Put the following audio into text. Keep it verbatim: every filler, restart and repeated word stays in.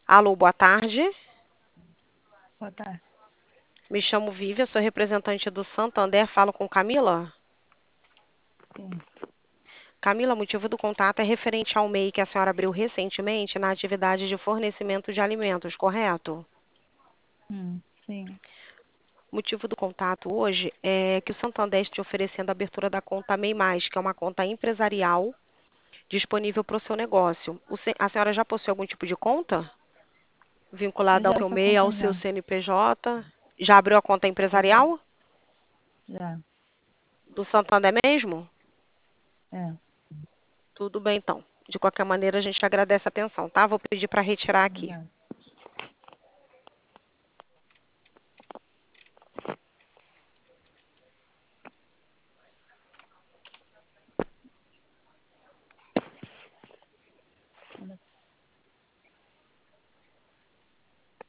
Alô, boa tarde. Boa tarde. Me chamo Vívia, sou representante do Santander. Falo com Camila. Sim, Camila, o motivo do contato é referente ao M E I que a senhora abriu recentemente na atividade de fornecimento de alimentos, correto? hum, sim. O motivo do contato hoje é que o Santander está te oferecendo a abertura da conta MEI Mais, que é uma conta empresarial disponível para o seu negócio. O se- A senhora já possui algum tipo de conta Eu vinculada ao já seu essa M E I, ao conta seu já. C N P J? Já abriu a conta Já, empresarial já. do Santander mesmo? É, Tudo bem, então. De qualquer maneira, a gente agradece a atenção, tá? Vou pedir para retirar aqui. obrigada.